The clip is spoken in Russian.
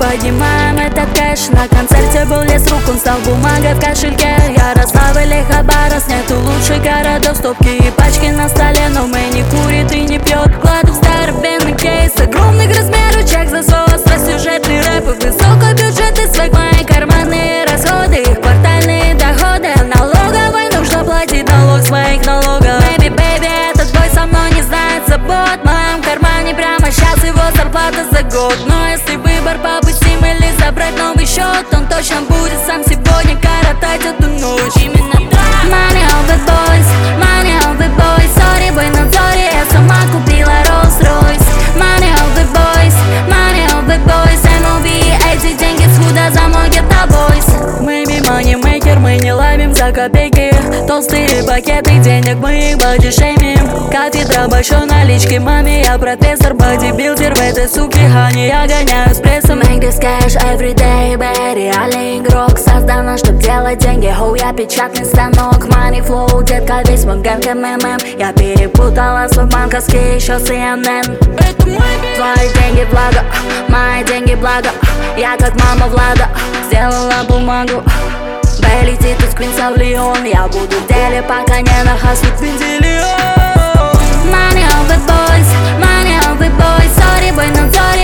поднимаем этот кэш. На концерте был лес рук, он стал бумагой в кошельке. Ярослав или Хабаровск, нету лучших городов. Стопки и пачки на столе, но мы не курит и не пьет. Кладу в здоровенный кейс огромных размеров, чек за свой остросюжетный рэп и высокобюджетный свек. Мои карманные расходы, их квартальные доходы. Налоговой нужно платить налог своих налогов. Baby, этот бой со мной не знает забот. В моем кармане прямо сейчас его зарплата за год. Но если выбор побысим или забрать новый счет, он точно будет сам сегодня коротать эту ночь. Именно так. Money on the boys, money on the boys. Sorry, бой на зоре, я сама купила Rolls-Royce. Money on the boys, money on the boys. MLB, эти деньги схуда за мой Ghetto Boys. Maybe moneymaker, мы не ловим за копейки. Толстые пакеты денег, мы их бодишеймим. Кафедра большой налички, маме, я профессор. Бодибилдер в этой суке Хани, я гоняю с прессом. Make this cash everyday, baby, реальный игрок. Создана, чтоб делать деньги, хоу, я печатный станок. Money flow, детка, весь мой гэнг МММ. Я перепутала свой банковский еще CNN. Твои деньги благо, мои деньги благо. Я как мама Влада, сделала бумагу. Бэй летит из Квинса в Лион. Я буду в деле, пока не нахаснет Винзелион. Money on the boys, money on the boys. Sorry, бой на зоре,